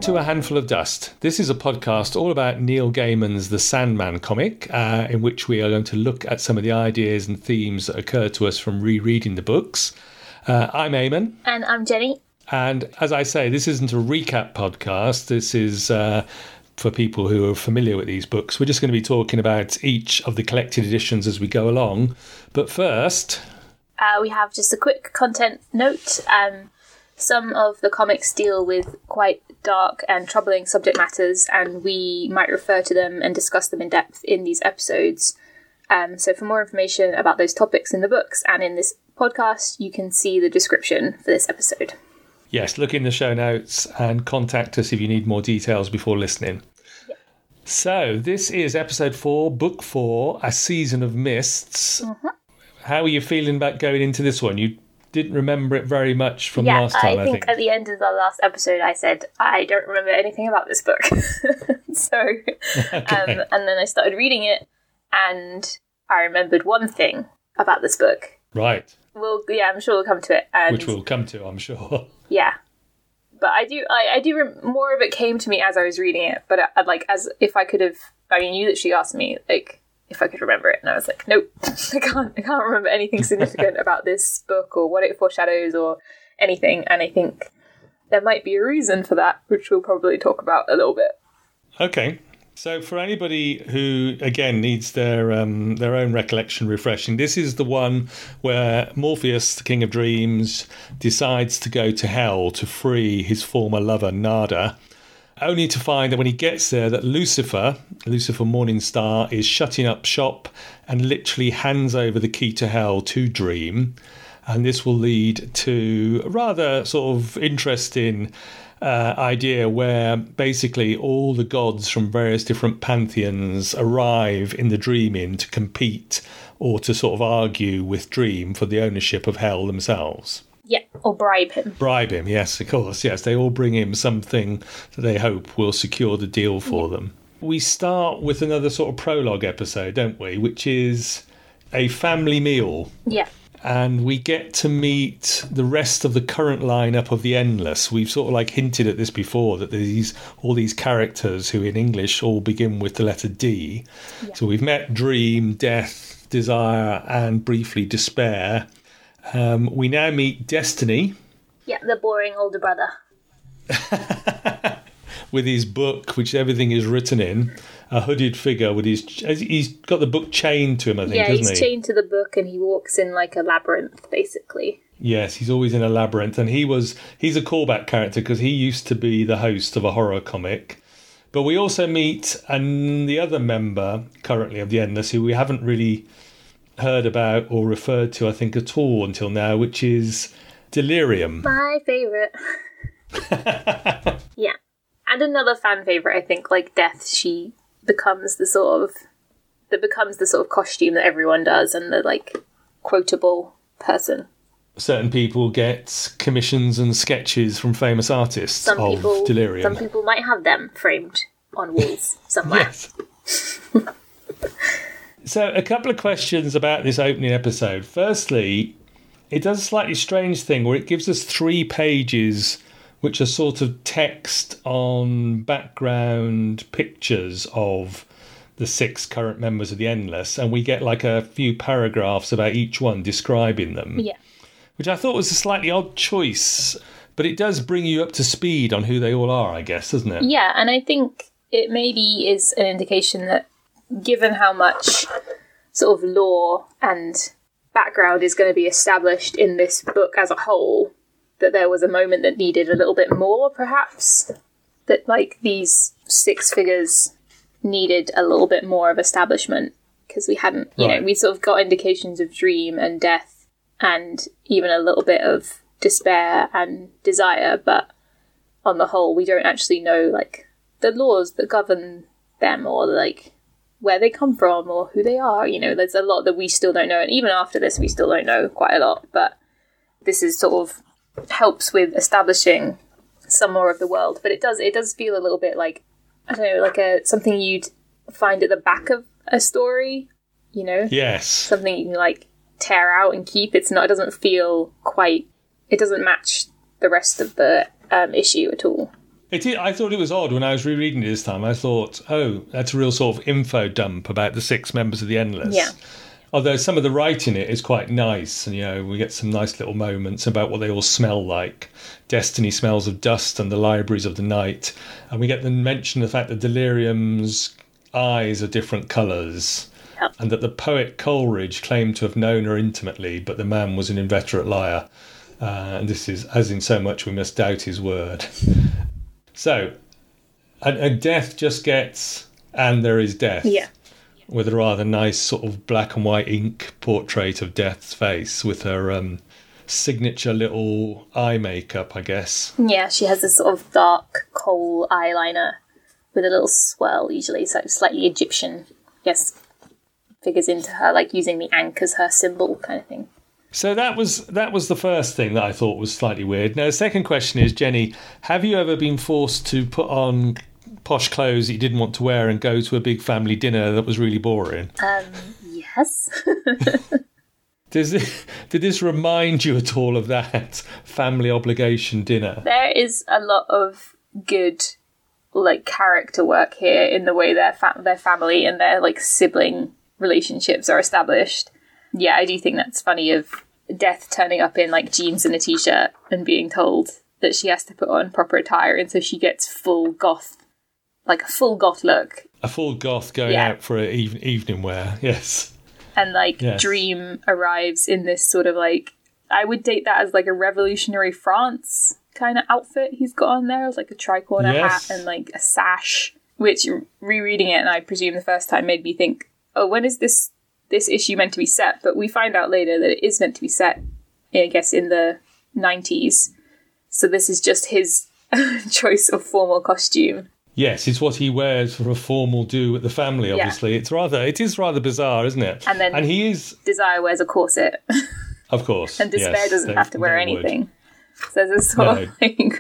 to A Handful of Dust. This is a podcast all about Neil Gaiman's The Sandman comic, in which we are going to look at some of the ideas and themes that occur to us from rereading the books. I'm Eamon. And I'm Jenny. And as I say, this isn't a recap podcast. This is for people who are familiar with these books. We're just going to be talking about each of the collected editions as we go along. But first... we have just a quick content note. Some of the comics deal with quite dark and troubling subject matters, and we might refer to them and discuss them in depth in these episodes. So for more information about those topics in the books and in this podcast, you can see the description for this episode. Yes, look in the show notes and contact us if you need more details before listening. Yep. So this is episode 4, book 4, A Season of Mists. Mm-hmm. How are you feeling about going into this one? You didn't remember it very much from last time, I think. At the end of the last episode, I said, I don't remember anything about this book. Okay. And then I started reading it, and I remembered one thing about this book. Right. I'm sure we'll come to it. Which we'll come to, I'm sure. Yeah. But more of it came to me as I was reading it, but you literally asked me, if I could remember it, and I was like, nope, I can't remember anything significant about this book or what it foreshadows or anything, and I think there might be a reason for that, which we'll probably talk about a little bit. Okay. So for anybody who, again, needs their own recollection refreshing, this is the one where Morpheus, the King of Dreams, decides to go to hell to free his former lover, Nada, only to find that when he gets there that Lucifer Morningstar, is shutting up shop and literally hands over the key to hell to Dream. And this will lead to a rather sort of interesting idea where basically all the gods from various different pantheons arrive in the Dream Inn to compete or to sort of argue with Dream for the ownership of hell themselves. Yeah, or bribe him. Bribe him, yes, of course. Yes, they all bring him something that they hope will secure the deal for them. We start with another sort of prologue episode, don't we? Which is a family meal. Yeah. And we get to meet the rest of the current lineup of the Endless. We've sort of hinted at this before, that there's all these characters who in English all begin with the letter D. Yeah. So we've met Dream, Death, Desire, and briefly Despair. We now meet Destiny. Yeah, the boring older brother. With his book, which everything is written in. A hooded figure with he's got the book chained to him, I think, hasn't he? Yeah, he's chained to the book and he walks in like a labyrinth, basically. Yes, he's always in a labyrinth. And he's a callback character because he used to be the host of a horror comic. But we also meet the other member currently of the Endless, who we haven't really heard about or referred to, I think, at all until now, which is Delirium. My favourite. Yeah. And another fan favourite, I think, like Death, she becomes the sort of costume that everyone does and the, quotable person. Certain people get commissions and sketches from famous artists Delirium. Some people might have them framed on walls somewhere. Yes. So, a couple of questions about this opening episode. Firstly, it does a slightly strange thing where it gives us 3 pages which are sort of text on background pictures of the 6 current members of the Endless, and we get a few paragraphs about each one describing them. Yeah. Which I thought was a slightly odd choice, but it does bring you up to speed on who they all are, I guess, doesn't it? Yeah, and I think it maybe is an indication that given how much sort of lore and background is going to be established in this book as a whole, that there was a moment that needed a little bit more, perhaps. That, these 6 figures needed a little bit more of establishment, because we hadn't, we sort of got indications of Dream and Death and even a little bit of Despair and Desire, but on the whole, we don't actually know, the laws that govern them or, where they come from or who they are. There's a lot that we still don't know, and even after this, we still don't know quite a lot, but this is sort of helps with establishing some more of the world. But it does feel a little bit something you'd find at the back of a story, Yes. Something you can tear out and keep. It doesn't feel quite, it doesn't match the rest of the issue at all. I thought it was odd when I was rereading it this time. I thought, oh, that's a real sort of info dump about the 6 members of the Endless. Yeah. Although some of the writing in it is quite nice, and we get some nice little moments about what they all smell like. Destiny smells of dust and the libraries of the night, and we get the mention of the fact that Delirium's eyes are different colours, and that the poet Coleridge claimed to have known her intimately, but the man was an inveterate liar. And this is, as in so much, we must doubt his word. So, and Death just gets, and there is Death. Yeah. With a rather nice sort of black and white ink portrait of Death's face with her signature little eye makeup, I guess. Yeah, she has this sort of dark kohl eyeliner with a little swirl, usually, so slightly Egyptian, I guess, figures into her, like using the ankh as her symbol kind of thing. So that was the first thing that I thought was slightly weird. Now, the second question is, Jenny, have you ever been forced to put on posh clothes that you didn't want to wear and go to a big family dinner that was really boring? Yes. Did this remind you at all of that family obligation dinner? There is a lot of good, like, character work here in the way their family and their, like, sibling relationships are established. Yeah, I do think that's funny, of Death turning up in, like, jeans and a t-shirt and being told that she has to put on proper attire, and so she gets full goth, like a full goth look. A full goth going out for evening wear, yes. And, like, yes. Dream arrives in this sort of, like, I would date that as, like, a revolutionary France kind of outfit he's got on there. It's like a tricorner hat and, like, a sash, which, rereading it, and I presume the first time, made me think, oh, when is this issue meant to be set? But we find out later that it is meant to be set, I guess, in the 90s. So this is just his choice of formal costume. Yes, it's what he wears for a formal do at the family, obviously. Yeah. It is rather bizarre, isn't it? And then Desire wears a corset. Of course. And Despair doesn't have to wear anything. So there's a sort of, like,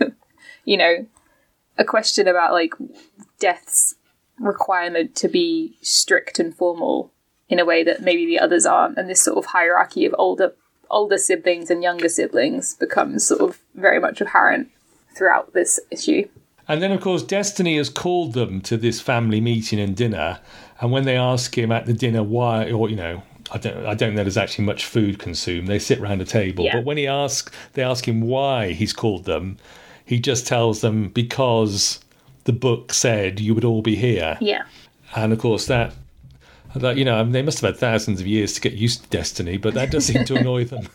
a question about, like, Death's requirement to be strict and formal in a way that maybe the others aren't. And this sort of hierarchy of older siblings and younger siblings becomes sort of very much apparent throughout this issue. And then, of course, Destiny has called them to this family meeting and dinner. And when they ask him at the dinner why, or, I don't know there's actually much food consumed. They sit round a table. Yeah. But when they ask him why he's called them, he just tells them because the book said you would all be here. Yeah. And, of course, that they must have had thousands of years to get used to Destiny, but that does seem to annoy them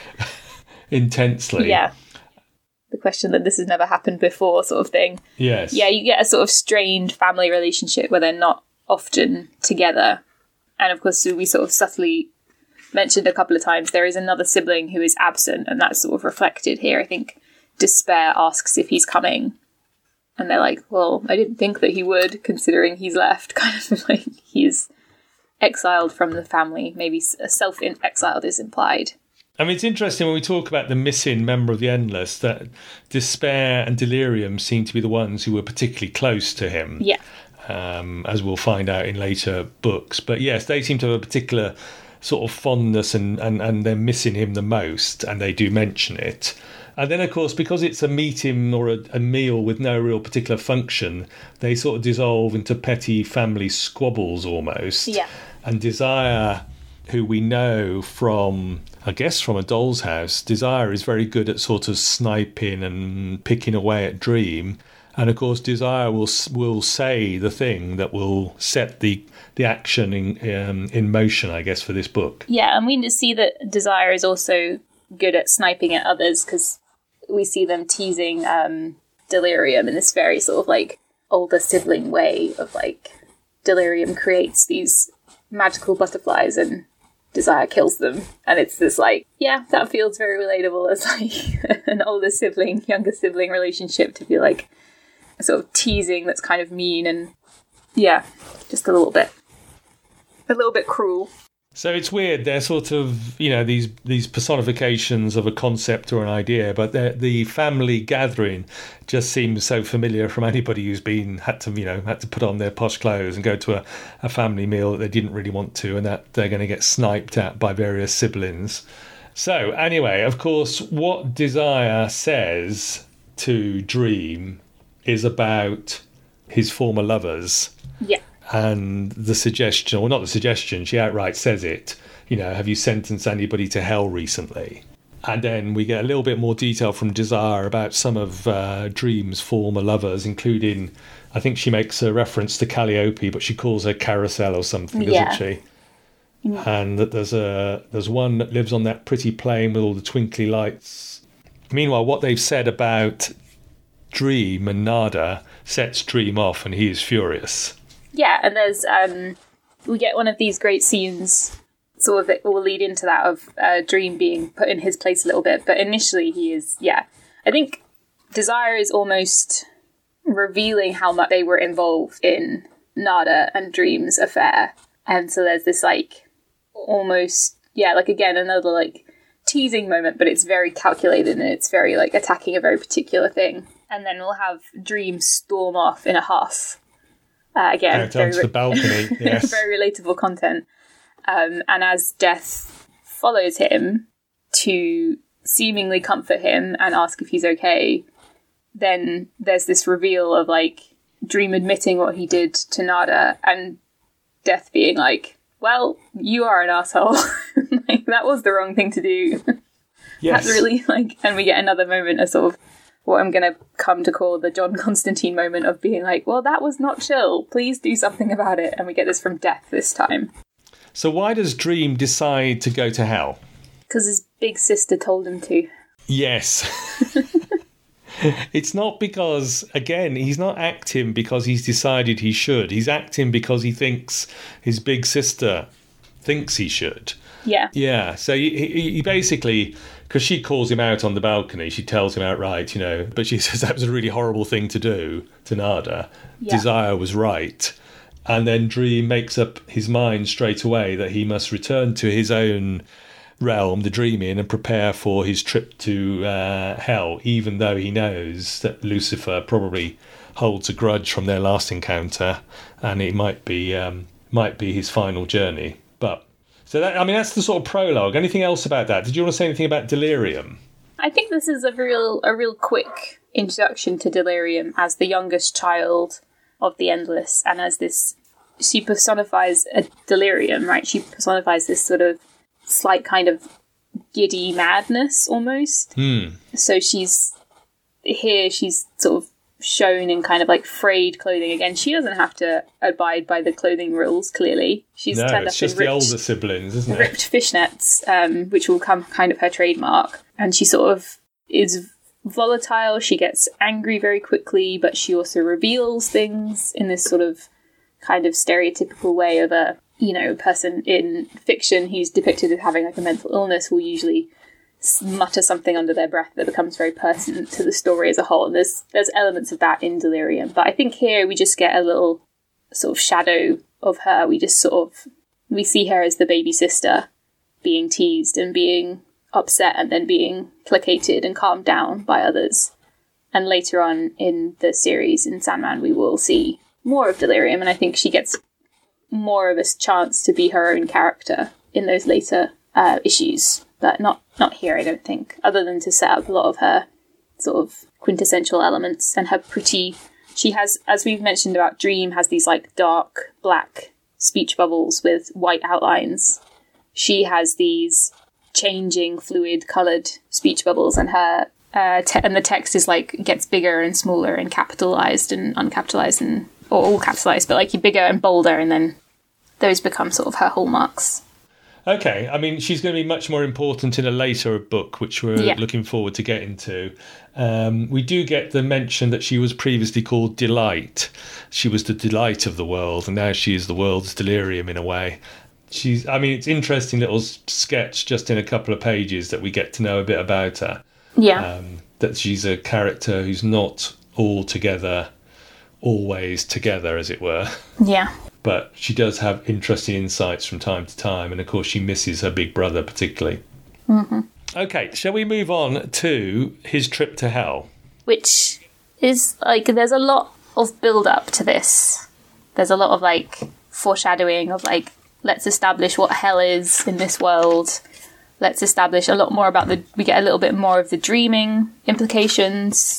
intensely. Yeah. The question that this has never happened before sort of thing. Yes. Yeah, you get a sort of strained family relationship where they're not often together. And of course, we sort of subtly mentioned a couple of times, there is another sibling who is absent, and that's sort of reflected here. I think Despair asks if he's coming. And they're like, well, I didn't think that he would, considering he's left. Kind of like he's exiled from the family. Maybe self-exiled is implied. I mean, it's interesting when we talk about the missing member of the Endless that Despair and Delirium seem to be the ones who were particularly close to him. Yeah. As we'll find out in later books. But yes, they seem to have a particular sort of fondness and they're missing him the most, and they do mention it. And then, of course, because it's a meeting or a meal with no real particular function, they sort of dissolve into petty family squabbles almost. Yeah. And Desire, who we know from, I guess, from A Doll's House, Desire is very good at sort of sniping and picking away at Dream. And, of course, Desire will say the thing that will set the action in motion, I guess, for this book. Yeah, and we just see that Desire is also good at sniping at others, because we see them teasing Delirium in this very sort of, like, older sibling way of, like, Delirium creates these magical butterflies and Desire kills them. And it's this, like, yeah, that feels very relatable as, like, an older sibling, younger sibling relationship, to be, like, a sort of teasing that's kind of mean and, yeah, just a little bit cruel. So it's weird. They're sort of, these personifications of a concept or an idea, but the family gathering just seems so familiar from anybody who's had to put on their posh clothes and go to a family meal that they didn't really want to, and that they're going to get sniped at by various siblings. So anyway, of course, what Desire says to Dream is about his former lovers. Yeah. And the suggestion, or not the suggestion, she outright says it, have you sentenced anybody to hell recently? And then we get a little bit more detail from Desire about some of Dream's former lovers, including, I think she makes a reference to Calliope, but she calls her Carousel or something, doesn't she? And that there's one that lives on that pretty plain with all the twinkly lights. Meanwhile, what they've said about Dream and Nada sets Dream off, and he is furious. Yeah, and there's we get one of these great scenes, sort of, it will lead into that of Dream being put in his place a little bit. But initially he is, I think Desire is almost revealing how much they were involved in Nada and Dream's affair. And so there's this almost, again, another teasing moment, but it's very calculated and it's very attacking a very particular thing. And then we'll have Dream storm off in a huff. Again, onto the balcony. Yes. Very relatable content. And as Death follows him to seemingly comfort him and ask if he's okay, then there's this reveal of Dream admitting what he did to Nada and Death being well, you are an asshole. That was the wrong thing to do. Yes. That's really and we get another moment of sort of what I'm going to come to call the John Constantine moment of being well, that was not chill. Please do something about it. And we get this from Death this time. So why does Dream decide to go to hell? Because his big sister told him to. Yes. It's not because, again, he's not acting because he's decided he should. He's acting because he thinks his big sister thinks he should. Yeah. Yeah. So he basically, because she calls him out on the balcony, she tells him outright, but she says that was a really horrible thing to do to Nada. Yeah. Desire was right. And then Dream makes up his mind straight away that he must return to his own realm, the Dreaming, and prepare for his trip to hell, even though he knows that Lucifer probably holds a grudge from their last encounter, and it might be his final journey. But so that's the sort of prologue. Anything else about that? Did you want to say anything about Delirium? I think this is a real quick introduction to Delirium as the youngest child of the Endless, and as this, she personifies a delirium, right? She personifies this sort of slight kind of giddy madness almost. So she's sort of shown in kind of frayed clothing. Again, she doesn't have to abide by the clothing rules, clearly. She's turned it's up just in ripped, the older siblings, isn't it? Ripped fishnets, which will become kind of her trademark. And she sort of is volatile. She gets angry very quickly, but she also reveals things in this sort of kind of stereotypical way of a person in fiction who's depicted as having a mental illness will usually mutter something under their breath that becomes very pertinent to the story as a whole. And there's elements of that in Delirium. But I think here we just get a little sort of shadow of her. We see her as the baby sister being teased and being upset and then being placated and calmed down by others. And later on in the series, in Sandman, we will see more of Delirium, and I think she gets more of a chance to be her own character in those later issues, but not here, I don't think, other than to set up a lot of her sort of quintessential elements and her pretty... She has, as we've mentioned about Dream, has these dark black speech bubbles with white outlines. She has these changing fluid coloured speech bubbles, and her and the text is gets bigger and smaller and capitalized and uncapitalized and or all capitalized, but bigger and bolder, and then those become sort of her hallmarks. Okay, she's going to be much more important in a later book, which we're looking forward to getting to. We do get the mention that she was previously called Delight. She was the delight of the world, and now she is the world's delirium in a way. It's interesting little sketch just in a couple of pages that we get to know a bit about her. Yeah. That she's a character who's not always together, as it were. Yeah. But she does have interesting insights from time to time, and of course she misses her big brother particularly. Mm-hmm. Okay, shall we move on to his trip to hell? Which is, there's a lot of build-up to this. There's a lot of, foreshadowing of, let's establish what hell is in this world. Let's establish a lot more about we get a little bit more of the dreaming implications.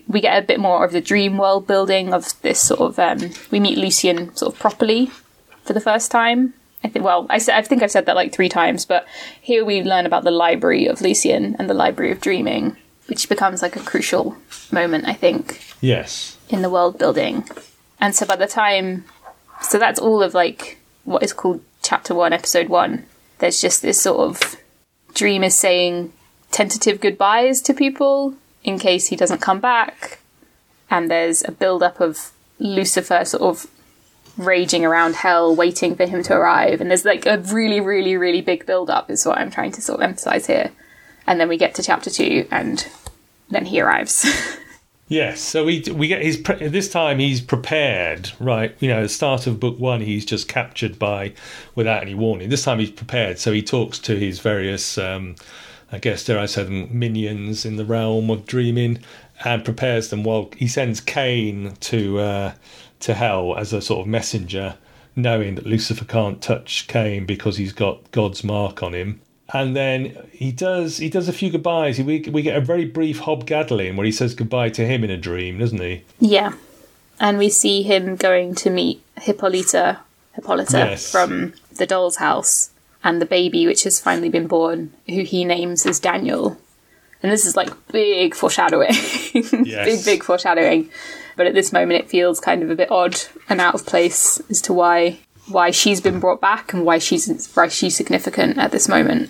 we get a bit more of the dream world building of this sort of... we meet Lucian sort of properly for the first time. I think I've said that like 3 times, but here we learn about the library of Lucian and the library of dreaming, which becomes like a crucial moment, I think. Yes. In the world building. And so by the time... So that's all of like what is called Chapter 1, Episode 1. There's just this sort of... Dream is saying tentative goodbyes to people in case he doesn't come back. And there's a build-up of Lucifer sort of raging around hell, waiting for him to arrive. And there's like a really, really, really big build-up is what I'm trying to sort of emphasise here. And then we get to Chapter 2 and then he arrives. Yes, so we get this time he's prepared, right? You know, at the start of book 1, he's just captured without any warning. This time he's prepared, so he talks to his various, I guess, dare I say them, minions in the realm of dreaming, and prepares them. While he sends Cain to hell as a sort of messenger, knowing that Lucifer can't touch Cain because he's got God's mark on him. And then he does a few goodbyes. We get a very brief hobgaddling where he says goodbye to him in a dream, doesn't he? Yeah. And we see him going to meet Hippolyta yes. from the doll's house, and the baby which has finally been born, who he names as Daniel. And this is like big foreshadowing. Yes. big foreshadowing. But at this moment it feels kind of a bit odd and out of place as to why she's been brought back and why she's significant at this moment.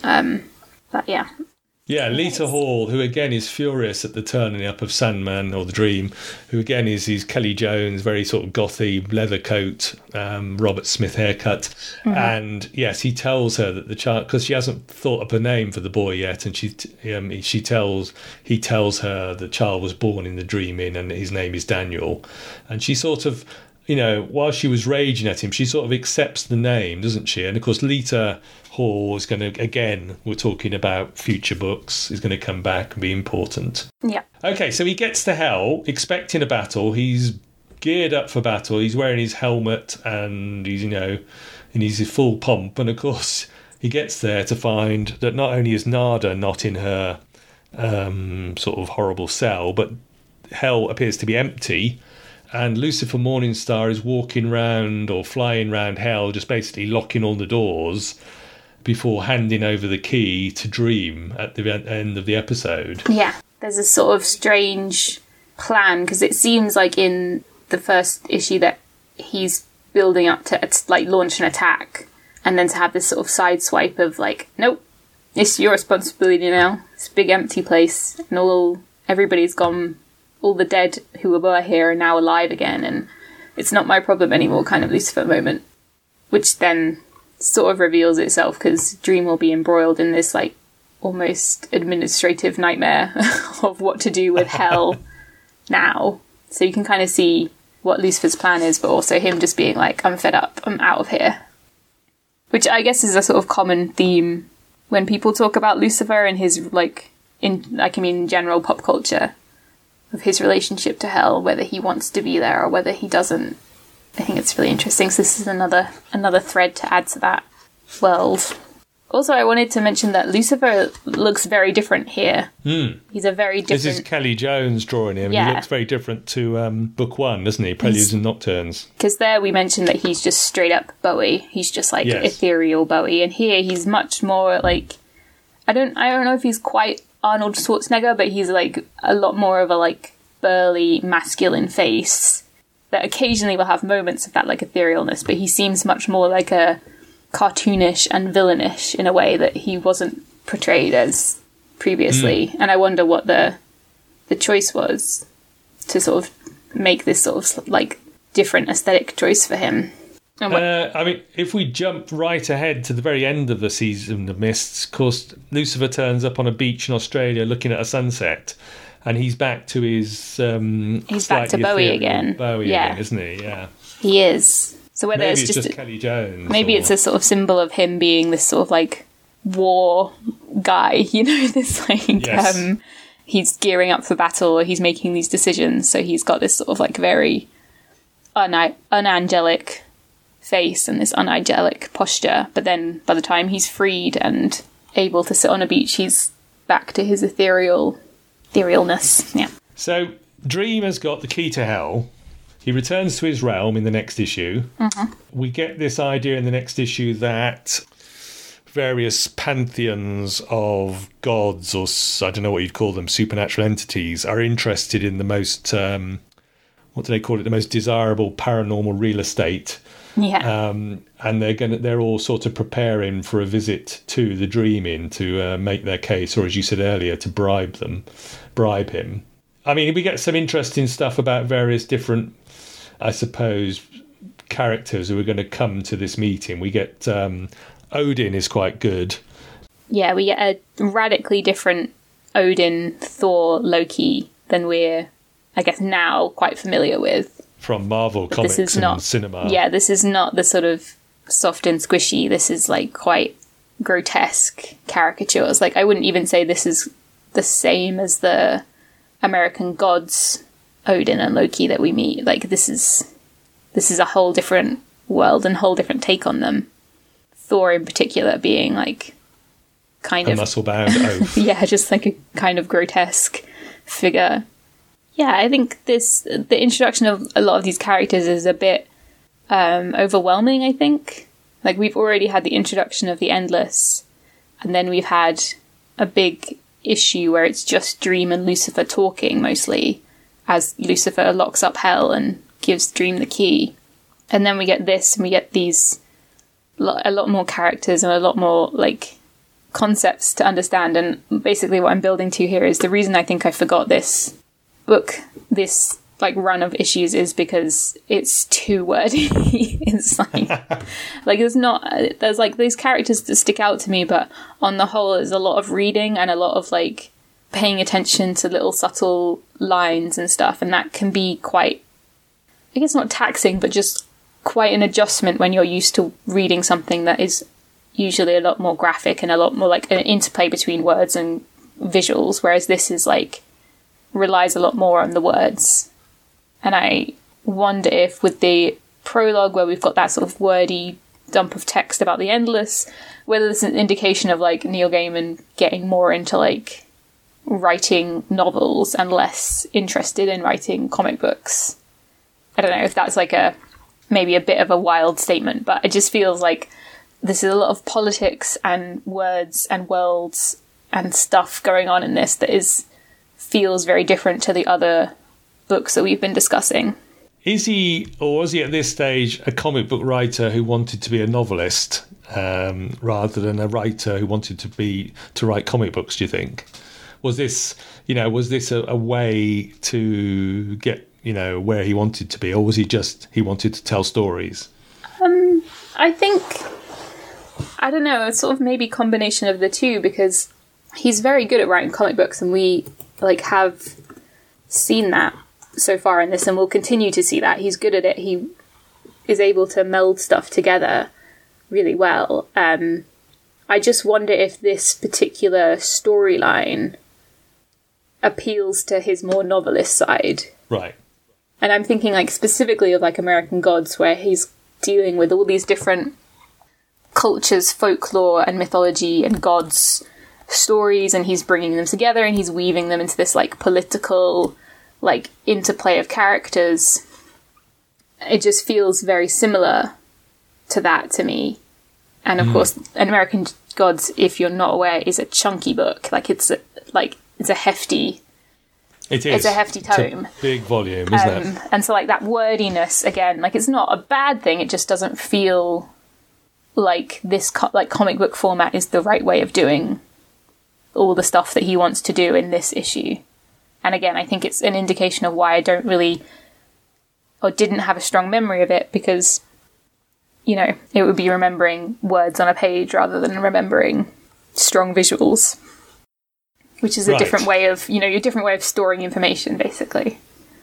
But yeah. Yeah, Lita Hall, who again is furious at the turning up of Sandman or the Dream, who again is Kelly Jones, very sort of gothy leather coat, Robert Smith haircut. Mm-hmm. And yes, he tells her that the child, because she hasn't thought up a name for the boy yet, and he tells her the child was born in the Dream Inn and his name is Daniel. And she sort of, you know, while she was raging at him, she sort of accepts the name, doesn't she? And of course, Lita Hall is going to, again, we're talking about future books, is going to come back and be important. Yeah. Okay, so he gets to hell, expecting a battle. He's geared up for battle. He's wearing his helmet and he's, you know, in his full pomp. And of course, he gets there to find that not only is Nada not in her sort of horrible cell, but hell appears to be empty. And Lucifer Morningstar is walking round or flying round hell, just basically locking all the doors before handing over the key to Dream at the end of the episode. Yeah, there's a sort of strange plan, because it seems like in the first issue that he's building up to like launch an attack, and then to have this sort of side swipe of like, nope, it's your responsibility now. It's a big empty place, and everybody's gone. All the dead who were here are now alive again, and it's not my problem anymore kind of Lucifer moment. Which then sort of reveals itself, because Dream will be embroiled in this like almost administrative nightmare of what to do with hell now. So you can kind of see what Lucifer's plan is, but also him just being like, I'm fed up, I'm out of here. Which I guess is a sort of common theme when people talk about Lucifer and his in general pop culture, of his relationship to hell, whether he wants to be there or whether he doesn't. I think it's really interesting. So this is another thread to add to that world. Also, I wanted to mention that Lucifer looks very different here. He's a very different... This is Kelly Jones drawing him. Yeah. He looks very different to book 1, doesn't he? Preludes and Nocturnes. Because there we mentioned that he's just straight up Bowie. He's just like ethereal Bowie. And here he's much more like... I don't know if he's quite Arnold Schwarzenegger, but he's like a lot more of a like burly masculine face that occasionally will have moments of that like etherealness, but he seems much more like a cartoonish and villainish in a way that he wasn't portrayed as previously. And I wonder what the choice was to sort of make this sort of like different aesthetic choice for him. I mean, if we jump right ahead to the very end of the season of Mists, of course, Lucifer turns up on a beach in Australia looking at a sunset, and he's back to his... he's back to Bowie again. Bowie again, isn't he? Yeah. He is. So whether maybe it's just Kelly Jones. Maybe it's a sort of symbol of him being this sort of like war guy, you know, this like... Yes. He's gearing up for battle, or he's making these decisions, so he's got this sort of like very unangelic face and this unangelic posture, but then by the time he's freed and able to sit on a beach, he's back to his etherealness. Yeah. So Dream has got the key to hell. He returns to his realm in the next issue. We get this idea in the next issue that various pantheons of gods, or I don't know what you'd call them, supernatural entities, are interested in the most, what do they call it, the most desirable paranormal real estate. Yeah. And they're all sort of preparing for a visit to the Dream Inn to make their case, or as you said earlier, to bribe him. I mean, we get some interesting stuff about various different, I suppose, characters who are going to come to this meeting. We get Odin is quite good. Yeah, we get a radically different Odin, Thor, Loki than we're, I guess, now quite familiar with. From Marvel Comics and cinema. Yeah, this is not the sort of soft and squishy. This is like quite grotesque caricatures. Like, I wouldn't even say this is the same as the American gods, Odin and Loki, that we meet. Like, this is a whole different world and whole different take on them. Thor in particular being like kind of muscle-bound oaf. Yeah, just like a kind of grotesque figure. Yeah, I think the introduction of a lot of these characters is a bit overwhelming, I think. Like, we've already had the introduction of the Endless, and then we've had a big issue where it's just Dream and Lucifer talking, mostly, as Lucifer locks up Hell and gives Dream the key. And then we get this, and we get these a lot more characters and a lot more, like, concepts to understand. And basically what I'm building to here is the reason I think I forgot this book, this like run of issues, is because it's too wordy. It's like there's like these characters that stick out to me, but on the whole there's a lot of reading and a lot of like paying attention to little subtle lines and stuff, and that can be quite, I guess, not taxing, but just quite an adjustment when you're used to reading something that is usually a lot more graphic and a lot more like an interplay between words and visuals, whereas this is like relies a lot more on the words. And I wonder if with the prologue, where we've got that sort of wordy dump of text about the Endless, whether this is an indication of like Neil Gaiman getting more into like writing novels and less interested in writing comic books. I don't know if that's like maybe a bit of a wild statement, but it just feels like this is a lot of politics and words and worlds and stuff going on in this that feels very different to the other books that we've been discussing. Is he, or was he at this stage, a comic book writer who wanted to be a novelist rather than a writer who wanted to write comic books, do you think? Was this a way to get, where he wanted to be, or was he wanted to tell stories? I think, I don't know, it's sort of maybe combination of the two, because he's very good at writing comic books, and we like have seen that so far in this, and we'll continue to see that. He's good at it. He is able to meld stuff together really well. I just wonder if this particular storyline appeals to his more novelist side. Right. And I'm thinking like specifically of like American Gods, where he's dealing with all these different cultures, folklore and mythology and gods stories, and he's bringing them together and he's weaving them into this like political like interplay of characters. It just feels very similar to that to me. And of course, An American Gods, if you're not aware, is a chunky book. Like it's a hefty. It is. It's a hefty tome. It's a big volume, isn't it? And so like that wordiness again, like it's not a bad thing. It just doesn't feel like this like comic book format is the right way of doing all the stuff that he wants to do in this issue. And again, I think it's an indication of why I don't really, or didn't have a strong memory of it, because, it would be remembering words on a page rather than remembering strong visuals, which is a different way of, your different way of storing information, basically.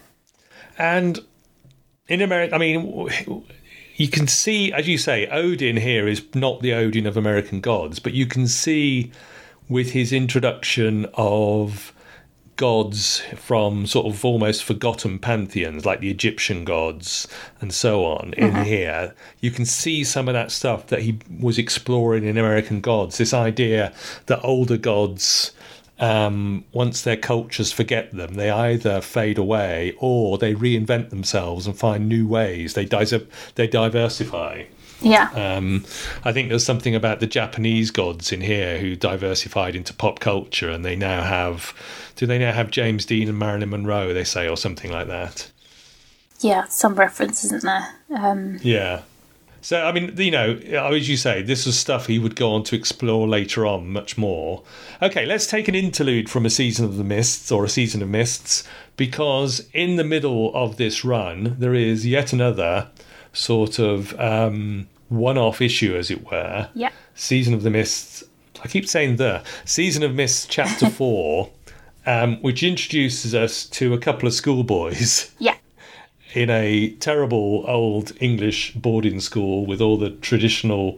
And in America, I mean, you can see, as you say, Odin here is not the Odin of American Gods, but you can see with his introduction of gods from sort of almost forgotten pantheons like the Egyptian gods and so on in here, you can see some of that stuff that he was exploring in American Gods, this idea that older gods once their cultures forget them, they either fade away or they reinvent themselves and find new ways. They diversify. Yeah. I think there's something about the Japanese gods in here who diversified into pop culture, and they now have. Do they now have James Dean and Marilyn Monroe? They say, or something like that. Yeah, some reference, isn't there? Yeah. So, I mean, as you say, this was stuff he would go on to explore later on much more. Okay, let's take an interlude from A Season of the Mists, or A Season of Mists, because in the middle of this run, there is yet another sort of one-off issue, as it were. Yeah. Season of the Mists. I keep saying Season of Mists, Chapter 4, which introduces us to a couple of schoolboys. Yeah. In a terrible old English boarding school with all the traditional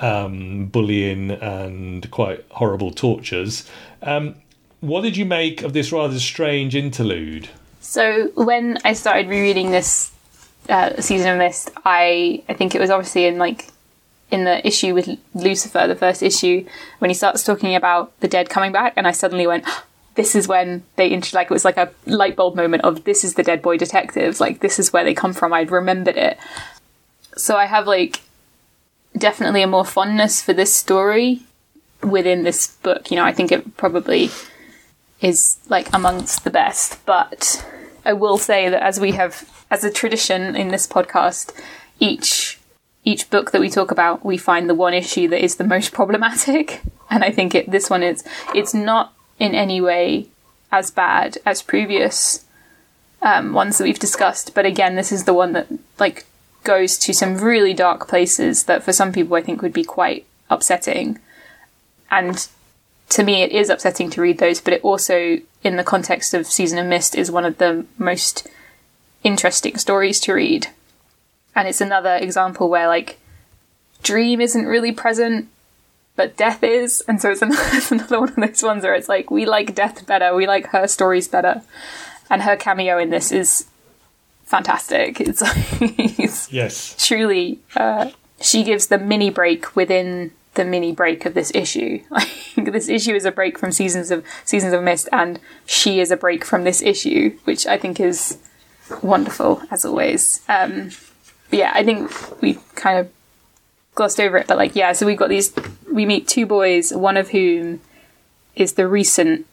bullying and quite horrible tortures. What did you make of this rather strange interlude? So when I started rereading this Season of Mist, I think it was obviously in the issue with Lucifer, the first issue, when he starts talking about the dead coming back, and I suddenly went, this is when they it was like a light bulb moment of, this is the Dead Boy Detectives, this is where they come from. I'd remembered it. So I have definitely a more fondness for this story within this book. I think it probably is amongst the best, but I will say that as a tradition in this podcast, each book that we talk about, we find the one issue that is the most problematic, and I think this one it's not in any way as bad as previous ones that we've discussed. But again, this is the one that goes to some really dark places that for some people I think would be quite upsetting. And to me, it is upsetting to read those, but it also, in the context of Season of Mist, is one of the most interesting stories to read. And it's another example where Dream isn't really present, but Death is, and so it's another one of those ones where it's we like Death better, we like her stories better, and her cameo in this is fantastic. It's yes, truly, she gives the mini break within the mini break of this issue. This issue is a break from Seasons of Mist, and she is a break from this issue, which I think is wonderful as always. But yeah, I think we kind of glossed over it, but so we've got we meet two boys, one of whom is the recent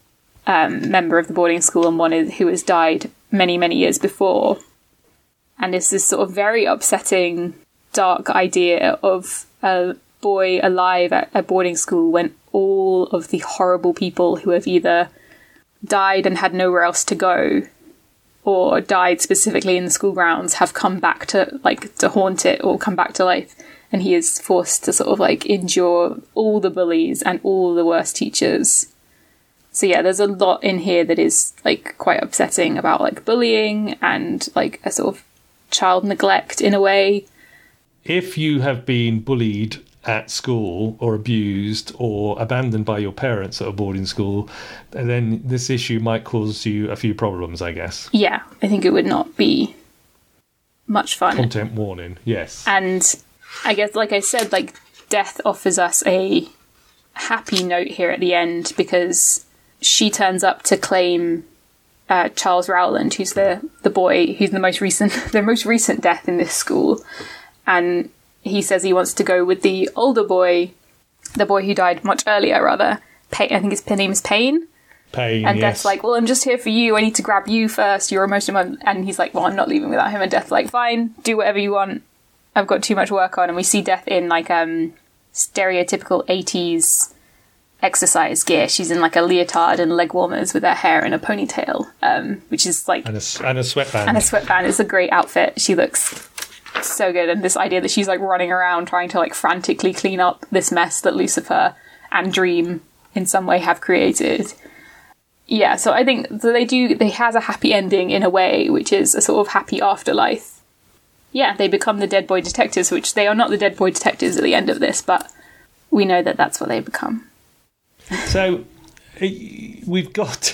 member of the boarding school, and one who has died many, many years before. And it's this sort of very upsetting, dark idea of a boy alive at a boarding school when all of the horrible people who have either died and had nowhere else to go, or died specifically in the school grounds, have come back to haunt it or come back to life. And he is forced to sort of endure all the bullies and all the worst teachers. So yeah, there's a lot in here that is quite upsetting about bullying and a sort of child neglect in a way. If you have been bullied at school or abused or abandoned by your parents at a boarding school, then this issue might cause you a few problems, I guess. Yeah, I think it would not be much fun. Content warning, yes. And I guess, like I said, Death offers us a happy note here at the end, because she turns up to claim Charles Rowland, who's the boy who's the most recent death in this school, and he says he wants to go with the older boy, the boy who died much earlier, rather. I think his name is Payne. Payne, and yes. Death's well, I'm just here for you. I need to grab you first. You're most important. And he's well, I'm not leaving without him. And Death's fine, do whatever you want. I've got too much work on. And we see Death in stereotypical 80s exercise gear. She's in a leotard and leg warmers with her hair in a ponytail, which is and a sweatband. And a sweatband. It's a great outfit. She looks so good. And this idea that she's running around trying to frantically clean up this mess that Lucifer and Dream in some way have created. Yeah, so I think they has a happy ending in a way, which is a sort of happy afterlife. Yeah, they become the Dead Boy Detectives, which they are not the Dead Boy Detectives at the end of this, but we know that that's what they become. So we've got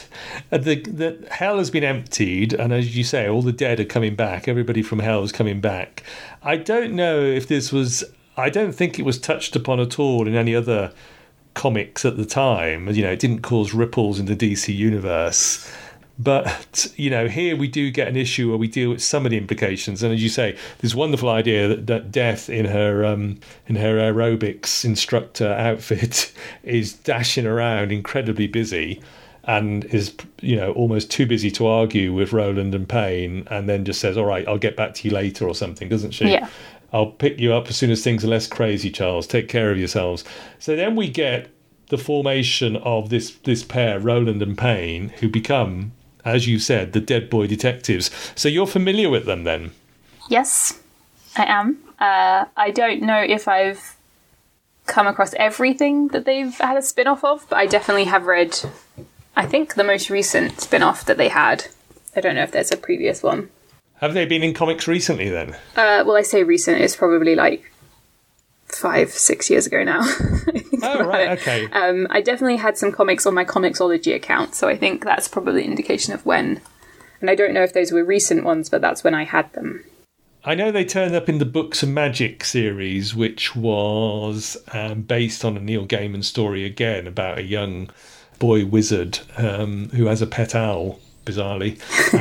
the hell has been emptied, and as you say, all the dead are coming back. Everybody from hell is coming back. I don't know if this was. I don't think it was touched upon at all in any other comics at the time. You know, it didn't cause ripples in the DC universe. But, you know, here we do get an issue where we deal with some of the implications. And as you say, this wonderful idea that Death in her aerobics instructor outfit is dashing around incredibly busy and is, you know, almost too busy to argue with Roland and Payne, and then just says, all right, I'll get back to you later or something, doesn't she? Yeah. I'll pick you up as soon as things are less crazy, Charles. Take care of yourselves. So then we get the formation of this pair, Roland and Payne, who become, as you said, the Dead Boy Detectives. So you're familiar with them then? Yes, I am. I don't know if I've come across everything that they've had a spin-off of, but I definitely have read, I think, the most recent spin-off that they had. I don't know if there's a previous one. Have they been in comics recently then? Well, I say recent, it's probably like 5-6 years ago now. Oh, right, okay. I definitely had some comics on my Comixology account, so I think that's probably an indication of when. And I don't know if those were recent ones, but that's when I had them. I know they turned up in the Books of Magic series, which was based on a Neil Gaiman story again about a young boy wizard who has a pet owl, bizarrely.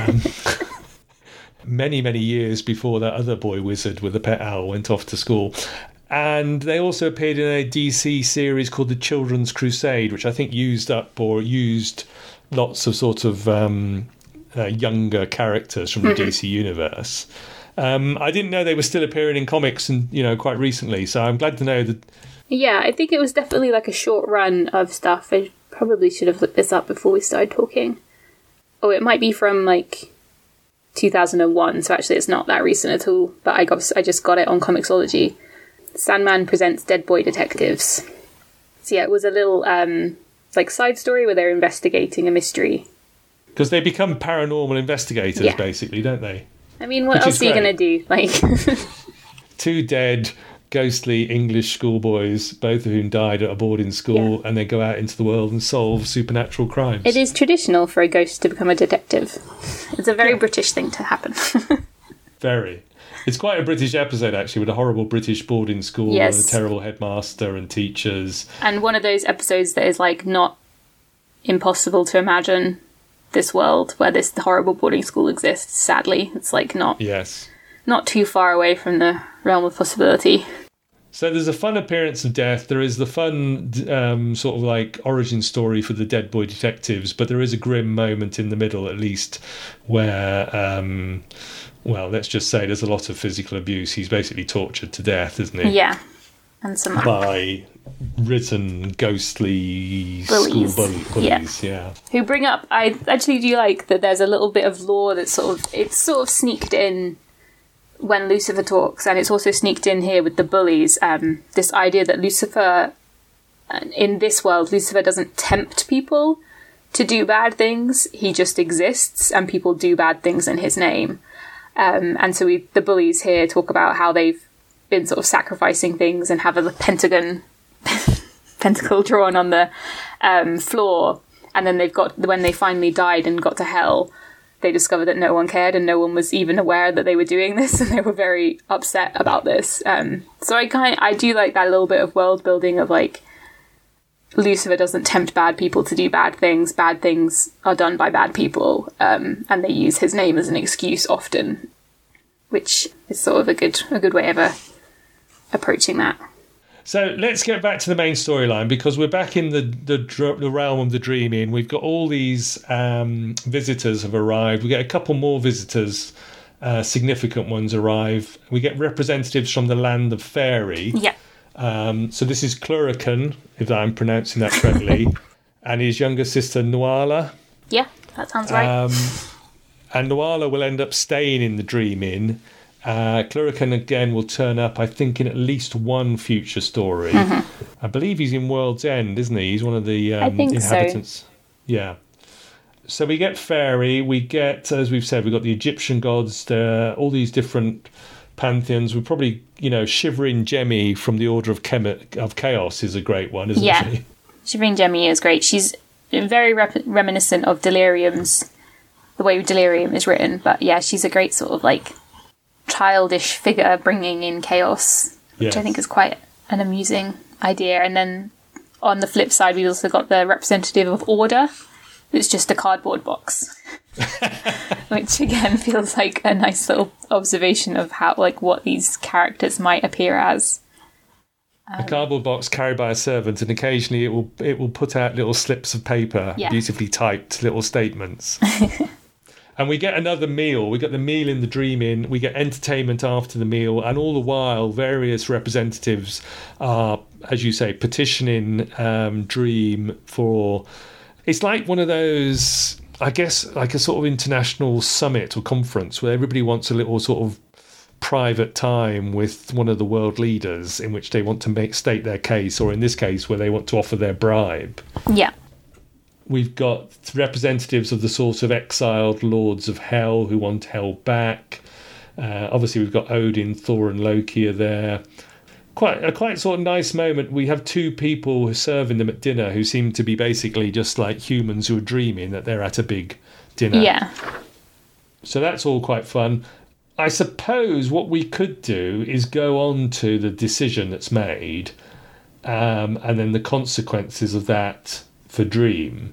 Many, many years before that other boy wizard with a pet owl went off to school. And they also appeared in a DC series called The Children's Crusade, which I think used lots of sort of younger characters from the DC universe. I didn't know they were still appearing in comics, and quite recently. So I'm glad to know that. Yeah, I think it was definitely like a short run of stuff. I probably should have looked this up before we started talking. Oh, it might be from like 2001, so actually it's not that recent at all. But I just got it on Comixology. Sandman presents Dead Boy Detectives. So yeah, it was a little like side story where they're investigating a mystery. Because they become paranormal investigators, basically, don't they? I mean, what else are you going to do? Like, two dead, ghostly English schoolboys, both of whom died at a boarding school, and they go out into the world and solve supernatural crimes. It is traditional for a ghost to become a detective. It's a very British thing to happen. Very. It's quite a British episode, actually, with a horrible British boarding school and a terrible headmaster and teachers. And one of those episodes that is, like, not impossible to imagine this world where this horrible boarding school exists, sadly. It's, like, not too far away from the realm of possibility. So there's a fun appearance of Death. There is the fun sort of, like, origin story for the Dead Boy Detectives, but there is a grim moment in the middle, at least, where... well, let's just say there's a lot of physical abuse. He's basically tortured to death, isn't he? Yeah. And some... by written, ghostly bullies. School bullies, yeah. Who bring up... I actually do like that there's a little bit of lore that's it's sort of sneaked in when Lucifer talks, and it's also sneaked in here with the bullies. This idea that Lucifer... in this world, Lucifer doesn't tempt people to do bad things. He just exists, and people do bad things in his name. And so the bullies here talk about how they've been sort of sacrificing things and have a pentacle drawn on the floor. And then when they finally died and got to hell, they discovered that no one cared and no one was even aware that they were doing this, and they were very upset about this. So I do like that little bit of world building of like, Lucifer doesn't tempt bad people to do bad things. Bad things are done by bad people, and they use his name as an excuse often, which is sort of a good way of approaching that. So let's get back to the main storyline, because we're back in the realm of the dreaming. We've got all these visitors have arrived. We get a couple more visitors, significant ones arrive. We get representatives from the land of Fairy. Yeah. So this is Cluracan, if I'm pronouncing that correctly, and his younger sister Nuala. Yeah, that sounds right. And Nuala will end up staying in the Dream Inn. Cluracan again will turn up, I think, in at least one future story. Mm-hmm. I believe he's in World's End, isn't he? He's one of the inhabitants. So. Yeah. So we get Fairy. We get, as we've said, we've got the Egyptian gods, all these different pantheons. We're probably, Shivering Jemmy from the Order of Chaos is a great one, isn't she? Shivering Jemmy is great. She's very reminiscent of Delirium's, the way Delirium is written. But yeah, she's a great sort of like childish figure bringing in chaos, which I think is quite an amusing idea. And then on the flip side, we've also got the representative of order. It's just a cardboard box. Which again feels like a nice little observation of how, like, what these characters might appear as. A cardboard box carried by a servant, and occasionally it will put out little slips of paper, beautifully typed little statements. And we get another meal. We get the meal in the Dream Inn. We get entertainment after the meal, and all the while, various representatives are, as you say, petitioning Dream for. It's like one of those, I guess, like a sort of international summit or conference where everybody wants a little sort of private time with one of the world leaders in which they want to state their case, or in this case, where they want to offer their bribe. Yeah. We've got representatives of the sort of exiled lords of hell who want hell back. Obviously, we've got Odin, Thor, and Loki are there. Quite sort of nice moment. We have two people serving them at dinner who seem to be basically just like humans who are dreaming that they're at a big dinner. Yeah. So that's all quite fun. I suppose what we could do is go on to the decision that's made, and then the consequences of that for Dream.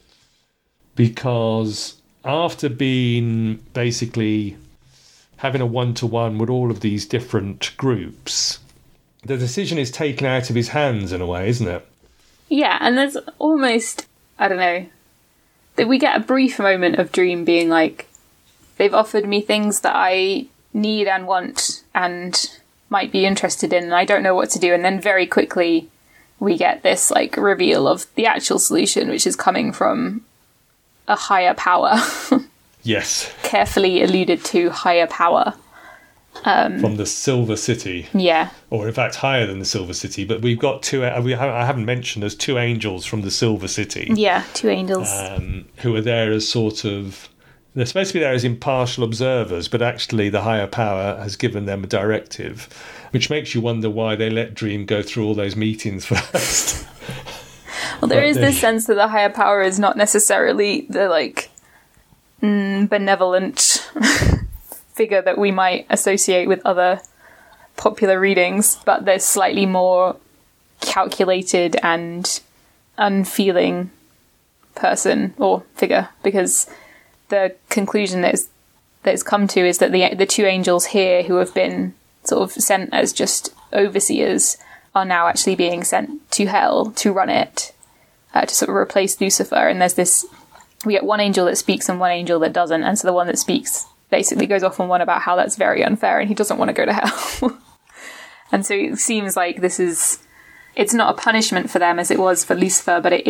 Because after being basically having a one-to-one with all of these different groups, the decision is taken out of his hands in a way, isn't it? Yeah, and there's almost, I don't know, that we get a brief moment of Dream being like, they've offered me things that I need and want and might be interested in, and I don't know what to do. And then very quickly we get this like reveal of the actual solution, which is coming from a higher power. Yes. Carefully alluded to higher power. From the Silver City. Yeah. Or in fact higher than the Silver City. But we've got I haven't mentioned, there's two angels from the Silver City. Yeah, two angels. Who are there as sort of, they're supposed to be there as impartial observers, but actually the higher power has given them a directive, which makes you wonder why they let Dream go through all those meetings first. Well, there is this sense that the higher power is not necessarily the, like, benevolent figure that we might associate with other popular readings, but there's slightly more calculated and unfeeling person or figure, because the conclusion that it's come to is that the two angels here who have been sort of sent as just overseers are now actually being sent to hell to run it, to sort of replace Lucifer. And there's this, we get one angel that speaks and one angel that doesn't, and so the one that speaks basically goes off on one about how that's very unfair and he doesn't want to go to hell. And so it seems like it's not a punishment for them as it was for Lucifer, but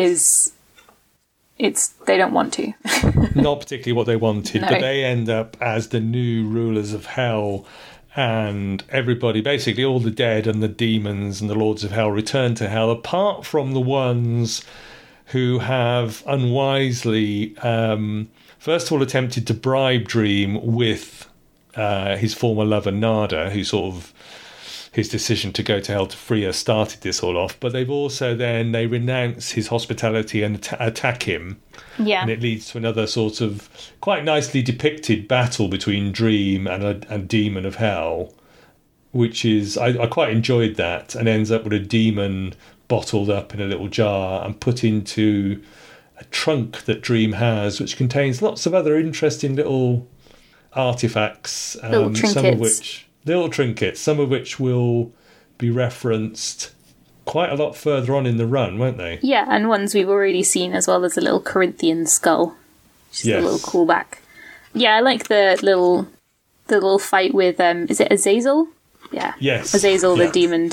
they don't want to. Not particularly what they wanted, No. But they end up as the new rulers of hell, and everybody, basically all the dead and the demons and the lords of hell, return to hell, apart from the ones who have unwisely, first of all, attempted to bribe Dream with his former lover Nada, who sort of, his decision to go to hell to free her started this all off. But they've also then, they renounce his hospitality and attack him. Yeah. And it leads to another sort of quite nicely depicted battle between Dream and a demon of hell, which is, I quite enjoyed that, and ends up with a demon bottled up in a little jar and put into a trunk that Dream has, which contains lots of other interesting little artifacts, little trinkets. Some of which will be referenced quite a lot further on in the run, won't they? Yeah, and ones we've already seen, as well as a little Corinthian skull, which is a little callback. Yeah, I like the little fight with is it Azazel? Yeah. Yes. Azazel, the demon.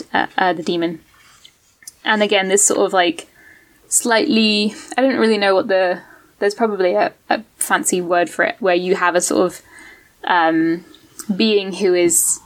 And again, this sort of like slightly, I don't really know what there's probably a fancy word for it, where you have a sort of being who is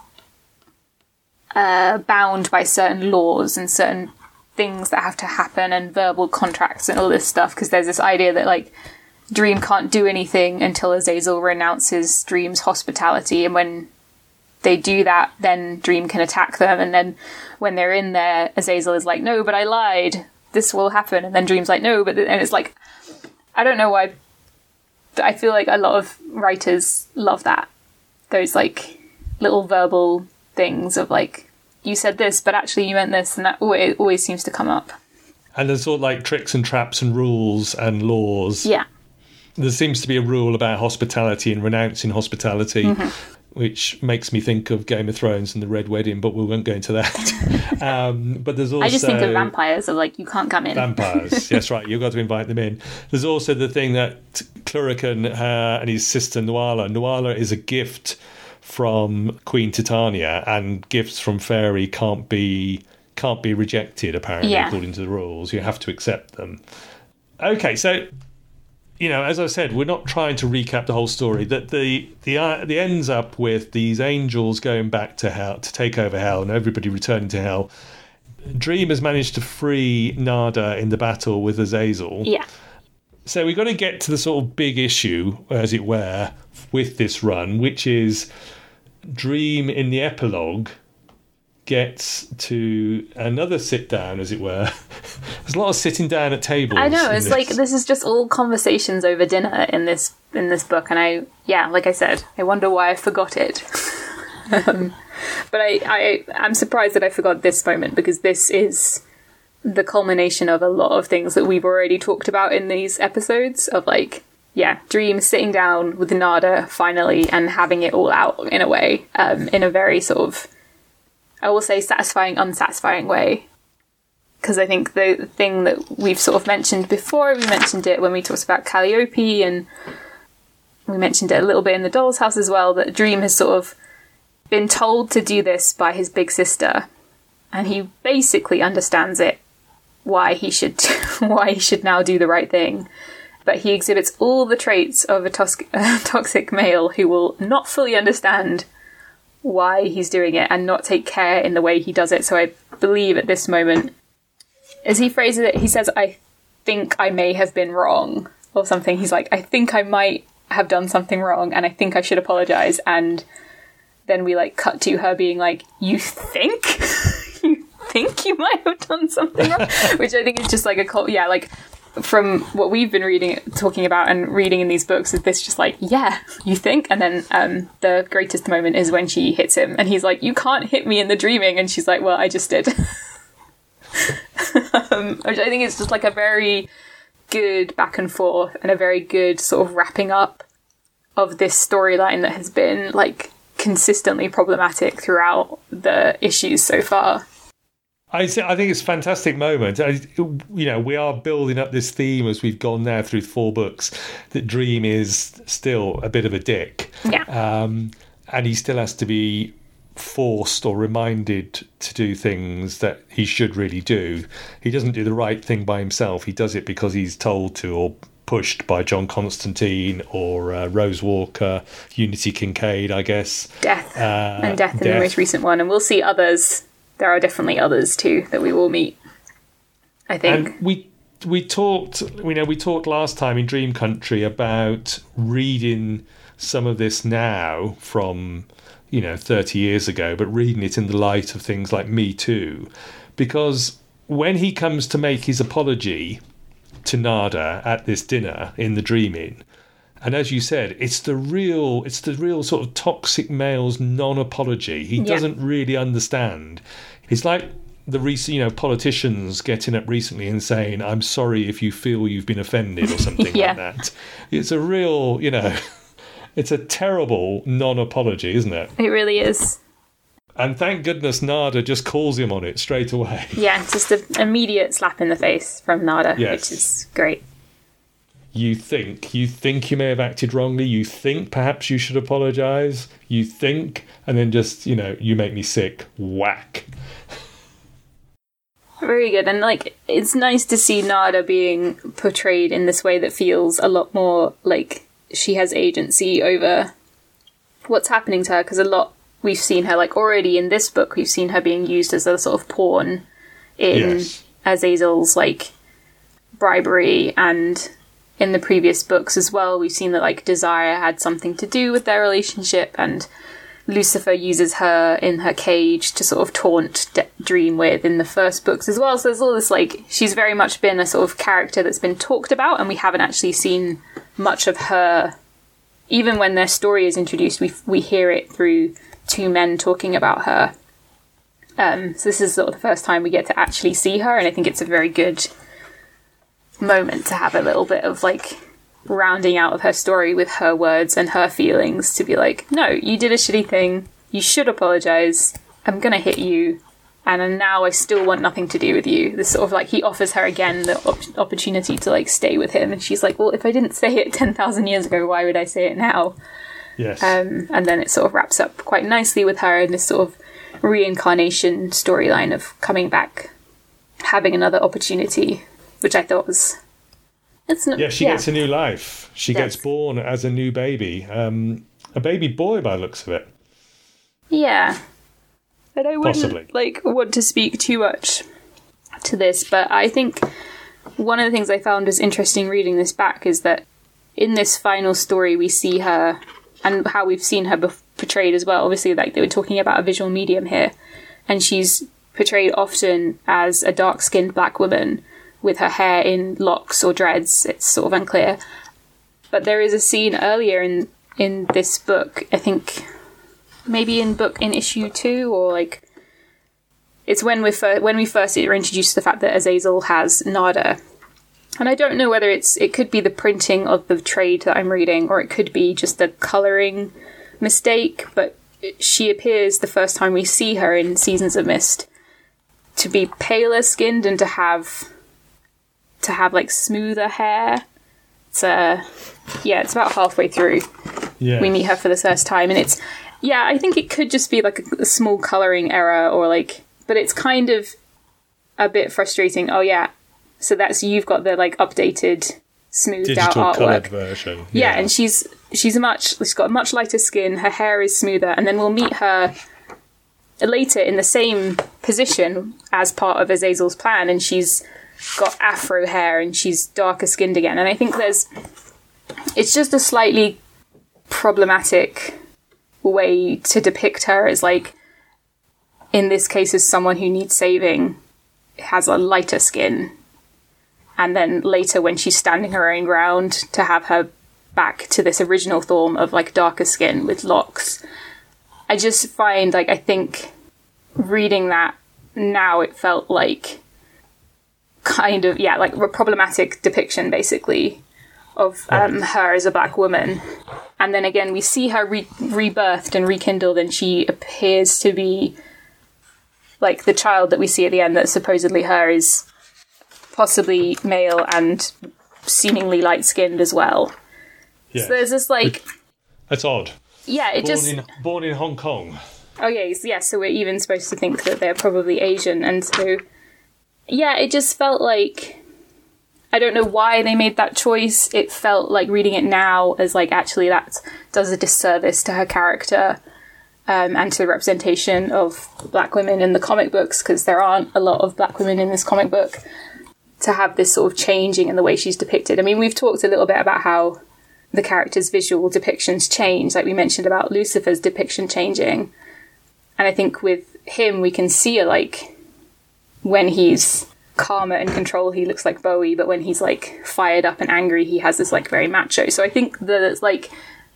bound by certain laws and certain things that have to happen and verbal contracts and all this stuff, because there's this idea that like Dream can't do anything until Azazel renounces Dream's hospitality, and when they do that, then Dream can attack them, and then when they're in there, Azazel is like, no, but I lied, this will happen, and then Dream's like, no, but and it's like, I don't know why, but I feel like a lot of writers love that, those like little verbal things of like, you said this, but actually you meant this, and that always seems to come up. And there's sort of like tricks and traps and rules and laws. Yeah. There seems to be a rule about hospitality and renouncing hospitality, which makes me think of Game of Thrones and the Red Wedding, but we won't go into that. But there's also... I just think of vampires, of like, you can't come in. Vampires, yes, right, you've got to invite them in. There's also the thing that Cluracan and his sister Nuala is a gift from Queen Titania, and gifts from Fairy can't be rejected, apparently, according to the rules. You have to accept them. Okay, so... as I said, we're not trying to recap the whole story. That the ends up with these angels going back to hell to take over hell, and everybody returning to hell. Dream has managed to free Nada in the battle with Azazel. Yeah. So we've got to get to the sort of big issue, as it were, with this run, which is Dream in the epilogue gets to another sit down, as it were. There's a lot of sitting down at tables. I know, it's like this is just all conversations over dinner in this book, and like I said, I wonder why I forgot it. But I'm surprised that I forgot this moment, because this is the culmination of a lot of things that we've already talked about in these episodes of Dream sitting down with Nada finally and having it all out in a way, in a very sort of, I will say, satisfying, unsatisfying way. Because I think the thing that we've sort of mentioned before, we mentioned it when we talked about Calliope, and we mentioned it a little bit in the Doll's House as well, that Dream has sort of been told to do this by his big sister, and he basically understands it, why he should now do the right thing. But he exhibits all the traits of a toxic male who will not fully understand why he's doing it and not take care in the way he does it. So I believe at this moment, as he phrases it, he says, "I think I may have been wrong," or something. He's like, "I think I might have done something wrong, and I think I should apologize." And then we cut to her being like, "You think? You think you might have done something wrong?" Which I think is just from what we've been talking about and reading in these books, is this just you think? And then the greatest moment is when she hits him, and he's like, "You can't hit me in the dreaming," and she's like, "Well, I just did." Which I think is just a very good back and forth, and a very good sort of wrapping up of this storyline that has been consistently problematic throughout the issues so far. I think it's a fantastic moment. We are building up this theme as we've gone now through 4 books, that Dream is still a bit of a dick. Yeah. And he still has to be forced or reminded to do things that he should really do. He doesn't do the right thing by himself. He does it because he's told to, or pushed by John Constantine or Rose Walker, Unity Kincaid, I guess. Death in the most recent one. And we'll see others. There are definitely others too that we will meet, I think. And we talked last time in Dream Country about reading some of this now from 30 years ago, but reading it in the light of things like Me Too, because when he comes to make his apology to Nada at this dinner in the Dreaming, and as you said, it's the real sort of toxic male's non-apology. He doesn't really understand. It's like the recent, politicians getting up recently and saying, "I'm sorry if you feel you've been offended," or something like that. It's a real, it's a terrible non-apology, isn't it? It really is. And thank goodness Nada just calls him on it straight away. Yeah, just an immediate slap in the face from Nada, which is great. You think you may have acted wrongly. You think perhaps you should apologise. You think, and then just, you make me sick. Whack. Very good. And it's nice to see Nada being portrayed in this way that feels a lot more like she has agency over what's happening to her. Because a lot we've seen her, already in this book, we've seen her being used as a sort of pawn in Azazel's bribery, and in the previous books as well, we've seen that Desire had something to do with their relationship, and Lucifer uses her in her cage to sort of taunt Dream with in the first books as well. So there's all this she's very much been a sort of character that's been talked about, and we haven't actually seen much of her. Even when their story is introduced, we hear it through 2 men talking about her. So this is sort of the first time we get to actually see her, and I think it's a very good moment to have a little bit of like rounding out of her story with her words and her feelings, to be like, no, you did a shitty thing, you should apologize, I'm gonna hit you, and now I still want nothing to do with you. This sort of like, he offers her again the opportunity to like stay with him, and she's like, well, if I didn't say it 10,000 years ago, why would I say it now? Yes. And then it sort of wraps up quite nicely with her in this sort of reincarnation storyline of coming back, having another opportunity, which I thought was... She gets a new life. She gets born as a new baby. A baby boy by the looks of it. Yeah. And I wouldn't Possibly. want to speak too much to this, but I think one of the things I found was interesting reading this back is that in this final story we see her, and how we've seen her portrayed as well. Obviously, like they were talking about a visual medium here, and she's portrayed often as a dark-skinned black woman with her hair in locks or dreads. It's sort of unclear. But there is a scene earlier in this book, I think maybe in issue 2, or like it's when we first are introduced to the fact that Azazel has Nada. And I don't know whether it could be the printing of the trade that I'm reading, or it could be just a colouring mistake, but she appears the first time we see her in Seasons of Mist to be paler skinned and to have like smoother hair. It's about halfway through. Yes. We meet her for the first time, and it's I think it could just be like a small colouring error, or like, but it's kind of a bit frustrating. Oh yeah, so you've got the like updated, smoothed digital out coloured artwork version. Yeah, and she's got a much lighter skin. Her hair is smoother, and then we'll meet her later in the same position as part of Azazel's plan, and she's got afro hair and she's darker skinned again. And I think it's just a slightly problematic way to depict her as, like, in this case, as someone who needs saving, has a lighter skin. And then later, when she's standing her own ground, to have her back to this original form of, like, darker skin with locks. I just find, like, I think reading that now, it felt like kind of, like a problematic depiction, basically, of her as a black woman. And then again, we see her rebirthed and rekindled, and she appears to be like the child that we see at the end that supposedly her is possibly male and seemingly light-skinned as well. Yes. So there's this, like... That's odd. Yeah, it Born in Hong Kong. Oh, yeah, so we're even supposed to think that they're probably Asian, and so... Yeah, it just felt like... I don't know why they made that choice. It felt like reading it now as, like, actually that does a disservice to her character and to the representation of black women in the comic books, because there aren't a lot of black women in this comic book, to have this sort of changing in the way she's depicted. I mean, we've talked a little bit about how the character's visual depictions change, like we mentioned about Lucifer's depiction changing. And I think with him, we can see, like, when he's calmer and control, he looks like Bowie, but when he's, like, fired up and angry, he has this, like, very macho. So I think that, like,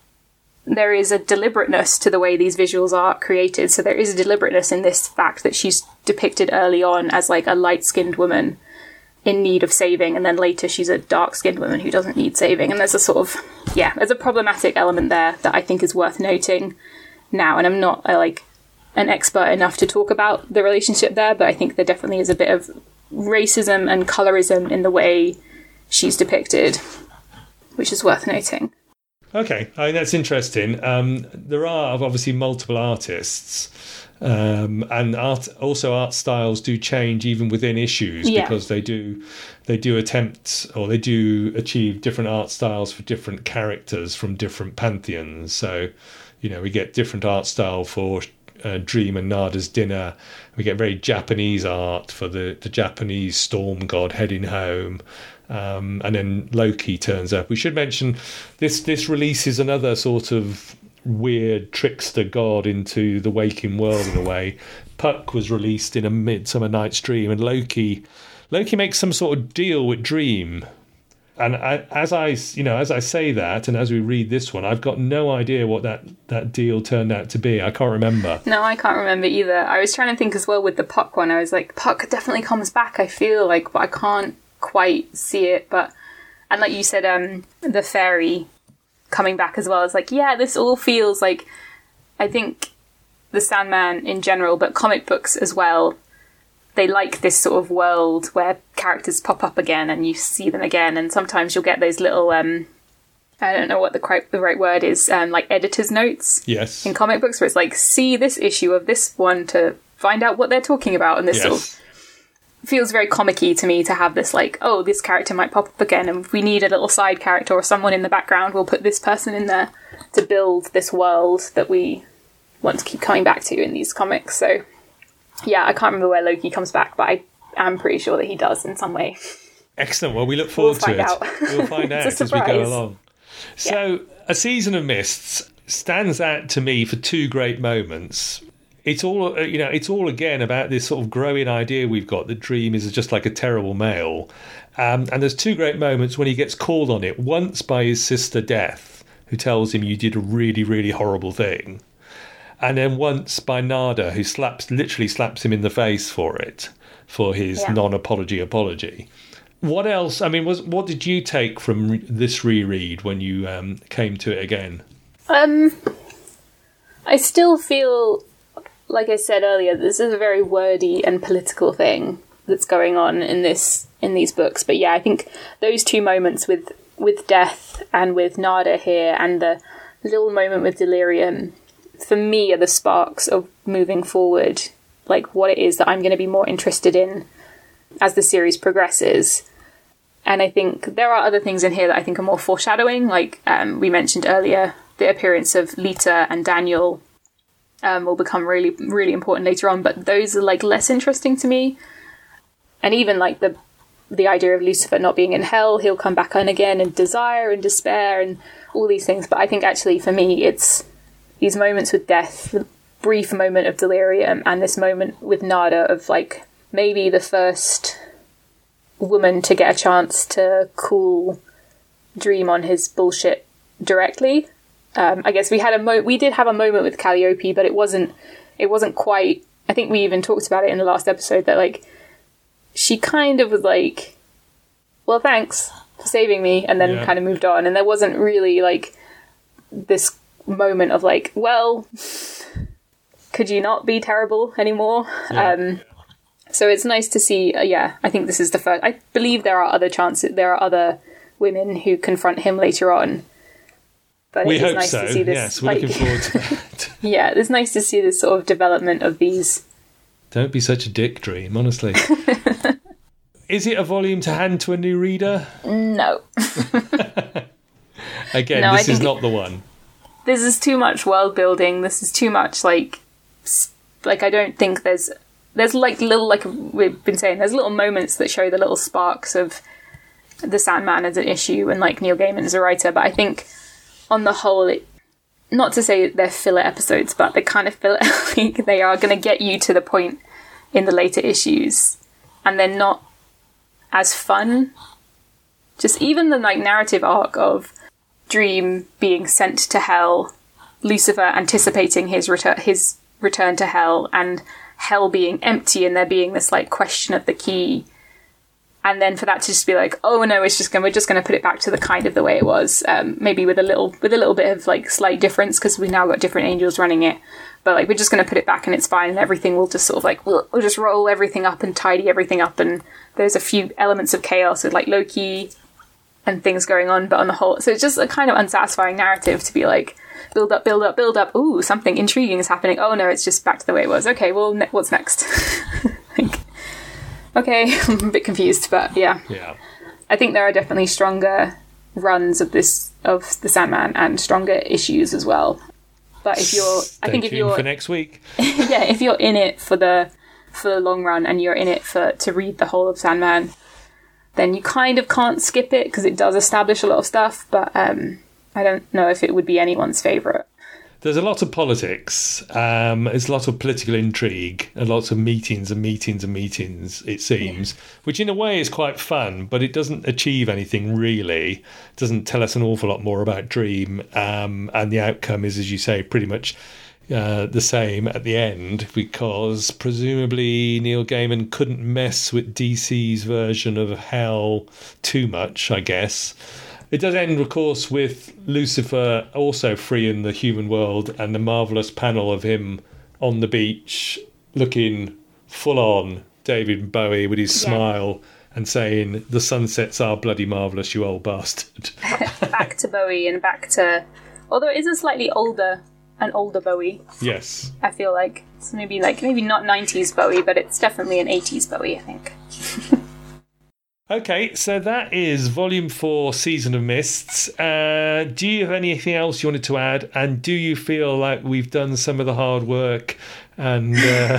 there is a deliberateness to the way these visuals are created. So there is a deliberateness in this fact that she's depicted early on as, like, a light-skinned woman in need of saving, and then later she's a dark-skinned woman who doesn't need saving. And there's a sort of, there's a problematic element there that I think is worth noting now. And I'm not, like, an expert enough to talk about the relationship there, but I think there definitely is a bit of racism and colorism in the way she's depicted, which is worth noting. Okay, I mean, that's interesting. There are obviously multiple artists, and art styles do change even within issues, because they do attempt, or they do achieve different art styles for different characters from different pantheons. So, we get different art style for Dream and Nada's dinner. We get very Japanese art for the Japanese storm god heading home. And then Loki turns up. We should mention this releases another sort of weird trickster god into the waking world in a way. Puck was released in A Midsummer Night's Dream, and Loki makes some sort of deal with Dream And as I say that, and as we read this one, I've got no idea what that deal turned out to be. I can't remember. No, I can't remember either. I was trying to think as well with the Puck one. I was like, Puck definitely comes back, I feel like, but I can't quite see it. And like you said, the fairy coming back as well. It's like, yeah, this all feels like, I think the Sandman in general, but comic books as well, they like this sort of world where characters pop up again and you see them again, and sometimes you'll get those little I don't know what the right word is, like editor's notes. Yes. In comic books, where it's like, see this issue of this one to find out what they're talking about, and this sort of feels very comic-y to me to have this, like, oh, this character might pop up again, and if we need a little side character or someone in the background, we'll put this person in there to build this world that we want to keep coming back to in these comics. So yeah, I can't remember where Loki comes back, but I am pretty sure that he does in some way. Excellent. Well, we look forward to it. We'll find out as we go along. So, A Season of Mists stands out to me for two great moments. It's all, it's all again about this sort of growing idea we've got that Dream is just like a terrible male. And there's two great moments when he gets called on it. Once by his sister Death, who tells him you did a really, really horrible thing. And then once by Nada, who literally slaps him in the face for it, for his non-apology apology. What else? I mean, what did you take from this reread when you came to it again? I still feel, like I said earlier, this is a very wordy and political thing that's going on in these books. But yeah, I think those two moments with Death and with Nada here, and the little moment with Delirium, for me, are the sparks of moving forward, like what it is that I'm going to be more interested in as the series progresses. And I think there are other things in here that I think are more foreshadowing, like we mentioned earlier, the appearance of Lita and Daniel will become really, really important later on, but those are like less interesting to me. And even like the idea of Lucifer not being in hell, he'll come back on again, and desire and despair and all these things. But I think actually for me, it's these moments with Death, the brief moment of Delirium, and this moment with Nada of like maybe the first woman to get a chance to call Dream on his bullshit directly. I guess we did have a moment with Calliope, but it wasn't quite. I think we even talked about it in the last episode that like she kind of was like, well, thanks for saving me, and then kind of moved on, and there wasn't really like this moment of like, well, could you not be terrible anymore? So it's nice to see. I think this is the first. I believe there are other chances. There are other women who confront him later on. But we it's hope nice so. To see this, yes, we're looking forward to that. Yeah, it's nice to see this sort of development of these. Don't be such a dick, Dream. Honestly. Is it a volume to hand to a new reader? No. Again, no, this is not the one. This is too much world building. This is too much like I don't think there's like little, like we've been saying, there's little moments that show the little sparks of the Sandman as an issue and like Neil Gaiman as a writer. But I think on the whole, not to say they're filler episodes, but they kind of feel like they are going to get you to the point in the later issues, and they're not as fun. Just even the like narrative arc of Dream being sent to hell, Lucifer anticipating his return to hell, and hell being empty, and there being this like question of the key, and then for that to just be like, oh no, we're just going to put it back to the kind of the way it was, maybe with a little bit of like slight difference because we've now got different angels running it, but like we're just going to put it back and it's fine, and everything will just sort of like we'll just roll everything up and tidy everything up, and there's a few elements of chaos with like Loki and things going on, but on the whole, so it's just a kind of unsatisfying narrative to be like build up, ooh, something intriguing is happening, oh no, it's just back to the way it was, okay, well, what's next? Like, okay, I'm a bit confused, but yeah. I think there are definitely stronger runs of the Sandman and stronger issues as well, but if you're for next week, yeah, if you're in it for the long run and you're in it to read the whole of Sandman, then you kind of can't skip it because it does establish a lot of stuff, but I don't know if it would be anyone's favourite. there's a lot of politics. There's a lot of political intrigue and lots of meetings and meetings and meetings, it seems, which in a way is quite fun, but it doesn't achieve anything really. It doesn't tell us an awful lot more about Dream. And the outcome is, as you say, pretty much the same at the end, because presumably Neil Gaiman couldn't mess with DC's version of hell too much, I guess. It does end, of course, with Lucifer also free in the human world and the marvellous panel of him on the beach looking full on David Bowie with his smile and saying, "The sunsets are bloody marvellous, you old bastard." Back to Bowie and back to... Although it is a slightly older Bowie. Yes. I feel like. It's maybe not 90s Bowie, but it's definitely an 80s Bowie, I think. Okay, so that is Volume 4, Season of Mists. Do you have anything else you wanted to add? And do you feel like we've done some of the hard work and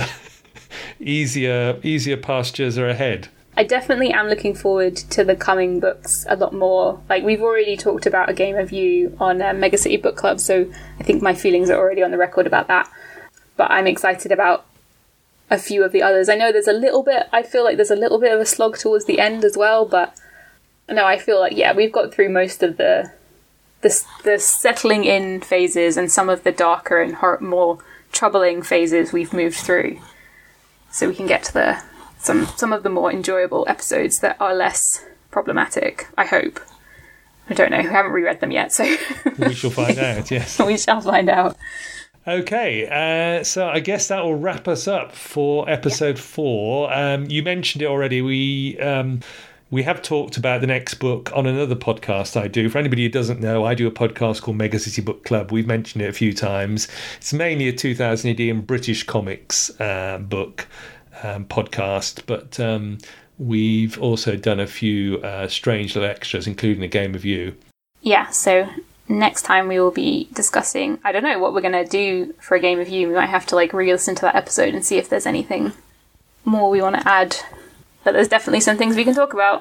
easier pastures are ahead? I definitely am looking forward to the coming books a lot more. Like, we've already talked about A Game of You on Mega City Book Club, so I think my feelings are already on the record about that. But I'm excited about a few of the others. I know I feel like there's a little bit of a slog towards the end as well, but no, I feel like, we've got through most of the settling in phases and some of the darker and more troubling phases we've moved through. So we can get to some of the more enjoyable episodes that are less problematic, I hope. I don't know, we haven't reread them yet, so... We shall find out, yes. We shall find out. Okay, so I guess that will wrap us up for episode 4. You mentioned it already. We have talked about the next book on another podcast I do. For anybody who doesn't know, I do a podcast called Mega City Book Club. We've mentioned it a few times. It's mainly a 2000 AD and British comics book podcast, but we've also done a few strange little extras, including A Game of You. Yeah, so... next time we will be discussing, I don't know what we're going to do for A Game of You. We might have to re-listen to that episode and see if there's anything more we want to add. But there's definitely some things we can talk about.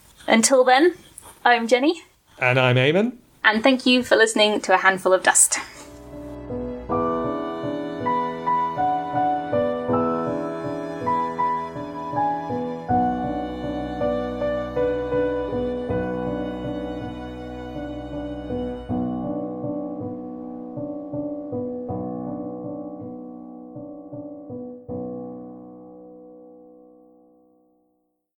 Until then, I'm Jenny. And I'm Eamon. And thank you for listening to A Handful of Dust.